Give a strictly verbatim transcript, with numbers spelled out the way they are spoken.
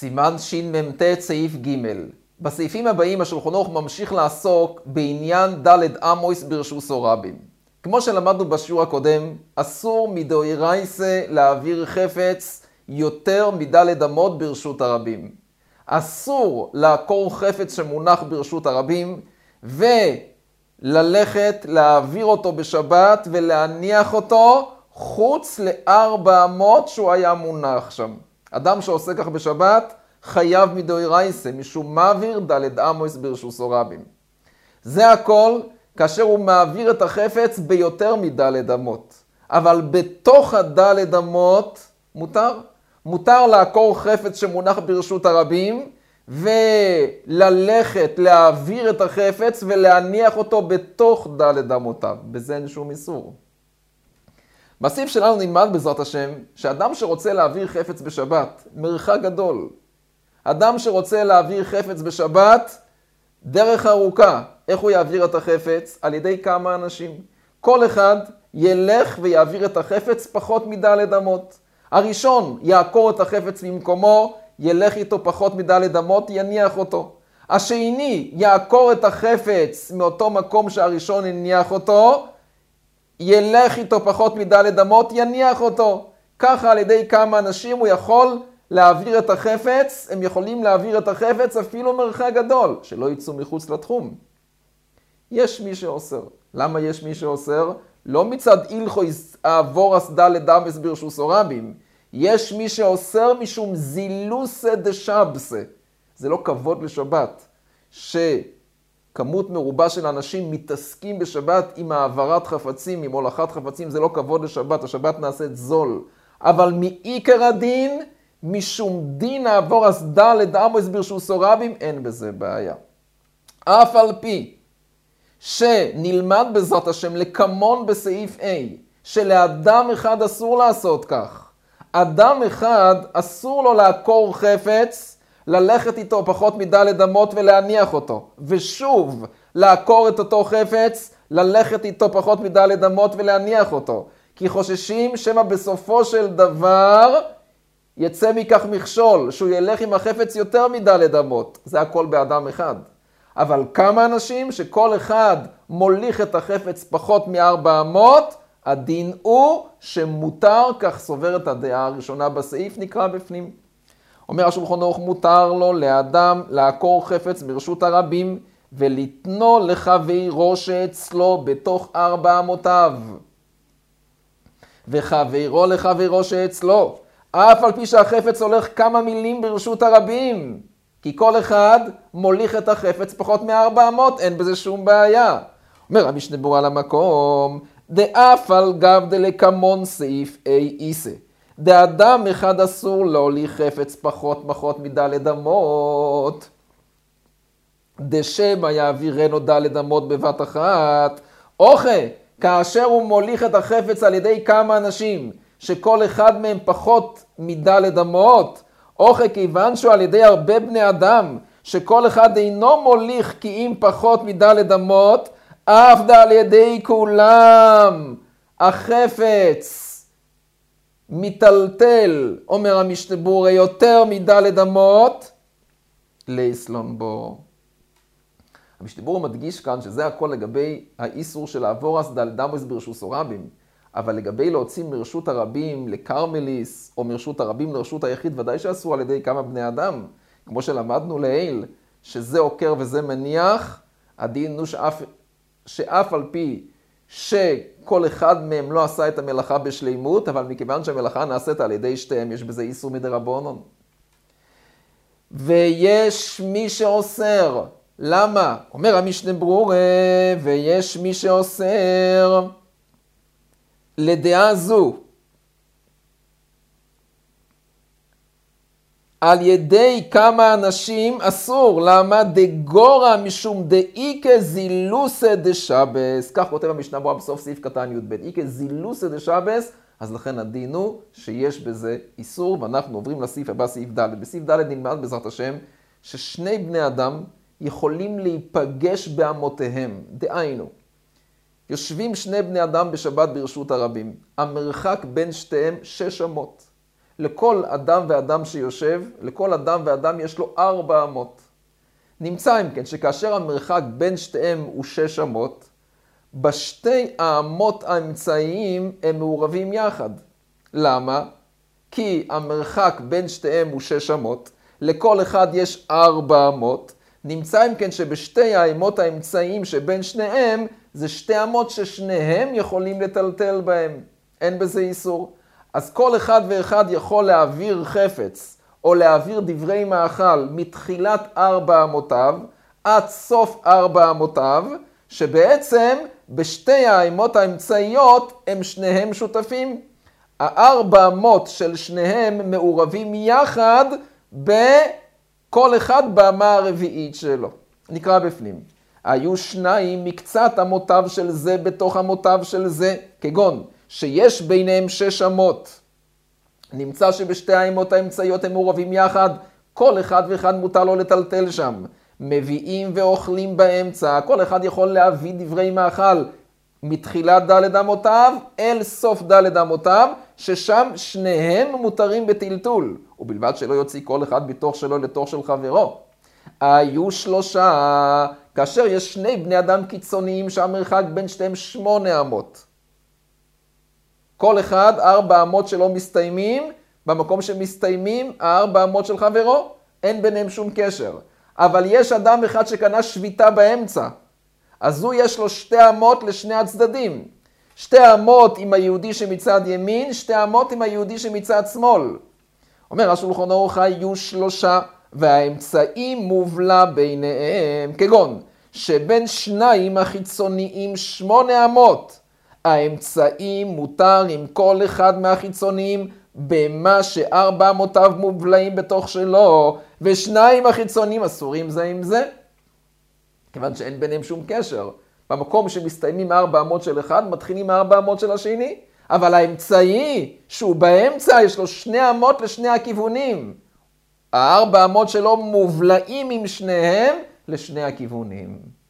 סימן שמ"ט סעיף ג'. בסעיפים הבאים השולחן ערוך ממשיך לעסוק בעניין ד' אמויס ברשוסו רבים. כמו שלמדנו בשיעור הקודם, אסור מדאורייתא להעביר חפץ יותר מד' אמות ברשות הרבים. אסור לעקור חפץ שמונח ברשות הרבים וללכת להעביר אותו בשבת ולהניח אותו חוץ לארבע אמות שהוא היה מונח שם. אדם שעושה כך בשבת חייב מדאורייתא משום מעביר ד' אמויס ברשוסו רבים. זה הכל כאשר הוא מעביר את החפץ ביותר מד' אמות. אבל בתוך הד' אמות מותר. מותר לעקור חפץ שמונח ברשות הרבים וללכת להעביר את החפץ ולהניח אותו בתוך ד' אמותיו. בזה אין שום איסור. בסעיף שלנו נלמד בעזרת השם שאדם שרוצה להעביר חפץ בשבת, מרחק גדול. אדם שרוצה להעביר חפץ בשבת, דרך ארוכה. איך הוא יעביר את החפץ? על ידי כמה אנשים. כל אחד ילך ויעביר את החפץ פחות מד' אמות. הראשון יעקור את החפץ ממקומו, ילך איתו פחות מד' אמות, יניח אותו. השני יעקור את החפץ מאותו מקום שהראשון יניח אותו, ילך איתו פחות מד' אמות, יניח אותו. ככה על ידי כמה אנשים הוא יכול להעביר את החפץ, הם יכולים להעביר את החפץ אפילו מרחק גדול, שלא יצאו מחוץ לתחום. יש מי שאוסר. למה יש מי שאוסר? לא מצד הלכות אבורס ד' אמויס ברשוסו רבים. יש מי שאוסר משום זילוסא דשבסא. זה לא כבוד לשבת, שכמות מרובה של אנשים מתעסקים בשבת עם העברת חפצים, עם הולכת חפצים, זה לא כבוד לשבת, השבת נעשית זול. אבל מעיקר הדין, משום דין אבורס ד' אמויס ברשוסו רבים, אין בזה בעיה. אף על פי שנלמד בעזרת השם לקמון בסעיף A, שלאדם אחד אסור לעשות כך. אדם אחד אסור לו לעקור חפץ, ללכת איתו פחות מד' אמות ולהניח אותו. ושוב, לעקור את אותו חפץ, ללכת איתו פחות מד' אמות ולהניח אותו. כי חוששים שמא בסופו של דבר יצא מכך מכשול, שהוא ילך עם החפץ יותר מד' אמות. זה הכל באדם אחד. אבל כמה אנשים שכל אחד מוליך את החפץ פחות מארבע אמות, הדין הוא שמותר, כך סוברת הדעה הראשונה בסעיף, נקרא בפנים. אומר השולחן ערוך, מותר לו לאדם לעקור חפץ ברשות הרבים ולתנו לחברו שאצלו בתוך ארבע אמותיו. וחברו לחברו שאצלו, אף על פי שהחפץ הולך כמה מילים ברשות הרבים. כי כל אחד מוליך את החפץ פחות מארבע אמות, אין בזה שום בעיה. אומר המשנה ברורה על המקום, דאף על גב דלקמון סעיף A איסה. דאדם אחד אסור להוליך חפץ פחות פחות מד' אמות. דשמא יעבירנו ד' אמות בבת אחת. אוכל, כאשר הוא מוליך את החפץ על ידי כמה אנשים, שכל אחד מהם פחות מד' אמות, אוכל כיוון שהוא על ידי הרבה בני אדם, שכל אחד אינו מוליך כי אם פחות מד' אמות, אף דה על ידי כולם, החפץ מטלטל, אומר המשנה ברורה, יותר מד' אמות, לאסלון בו. המשנה ברורה מדגיש כאן שזה הכל לגבי האיסור של אבורס ד' אמויס ברשוסו רבים. אבל לגבי להוציא מרשות הרבים לקרמליס, או מרשות הרבים לרשות היחיד, ודאי שאסור על ידי כמה בני אדם. כמו שלמדנו לעיל, שזה עוקר וזה מניח, הדין הוא שאף, שאף על פי שכל אחד מהם לא עשה את המלאכה בשלימות, אבל מכיוון שהמלאכה נעשית על ידי שתיהם, יש בזה איסור מדרבנן. ויש מי שאוסר. למה? אומר המשנה ברורה, ויש מי שאוסר. לדעה זו, על ידי כמה אנשים אסור. למה? דגורה משום דאיקה זילוסא דשבס. כך כותב המשנה ברורה בסוף סעיף קטן י"ב. איקה זילוסא דשבס, אז לכן הדין הוא שיש בזה איסור, ואנחנו עוברים לסעיף הבא, סעיף ד'. בסעיף ד' נלמד בעזרת השם ששני בני אדם יכולים להיפגש באמותיהם. דהיינו, יושבים שני בני אדם בשבת ברשות הרבים. המרחק בין שתיהם שש אמות. לכל אדם ואדם שיושב, לכל אדם ואדם יש לו ארבע אמות. נמצא אם כן שכאשר המרחק בין שתיהם הוא שש אמות, בשתי האמות האמצעיים הם מעורבים יחד. למה? כי המרחק בין שתיהם הוא שש אמות, לכל אחד יש ארבע אמות, נמצא אם כן שבשתי האמות האמצעיים שבין שניהם, זה שתי אמות ששניהם יכולים לטלטל בהם. אין בזה איסור. אז כל אחד ואחד יכול להעביר חפץ, או להעביר דברי מאכל מתחילת ארבע אמותיו, עד סוף ארבע אמותיו, שבעצם בשתי האמות האמצעיות הם שניהם שותפים. הארבע אמות של שניהם מעורבים יחד בכל אחד באמה הרביעית שלו. נקרא בפנים. היו שניים מקצת אמותיו של זה בתוך אמותיו של זה, כגון שיש ביניהם שש אמות. נמצא שבשתי האמות האמצעיות הם מעורבים יחד, כל אחד ואחד מותר לו לטלטל שם. מביאים ואוכלים באמצע, כל אחד יכול להביא דברי מאכל מתחילת ד' אמותיו אל סוף ד' אמותיו, ששם שניהם מותרים בטלטול, ובלבד שלא יוציא כל אחד בתוך שלו לתוך של חברו. היו שלושה, כאשר יש שני בני אדם קיצוניים שהמרחק בין שתיהם שמונה אמות. כל אחד ארבע אמות שלו מסתיימים, במקום שמסתיימים הארבע אמות של חברו, אין ביניהם שום קשר. אבל יש אדם אחד שקנה שביתה באמצע, אז הוא יש לו שתי אמות לשני הצדדים. שתי אמות עם היהודי שמצד ימין, שתי אמות עם היהודי שמצד שמאל. אומר השולחן ערוך היו שלושה, והאמצעים מובלע ביניהם, כגון שבין שניים החיצוניים שמונה אמות. האמצעים מותר עם כל אחד מהחיצוניים במה שארבע אמותיו מובלעים בתוך שלו, ושניים החיצוניים אסורים זה עם זה. כיוון שאין ביניהם שום קשר. במקום שמסתיימים ארבע אמות של אחד, מתחילים ארבע אמות של השני. אבל האמצעי שהוא באמצע, יש לו שני אמות לשני הכיוונים. הארבע אמות שלו מובלעים עם שניהם לשני הכיוונים.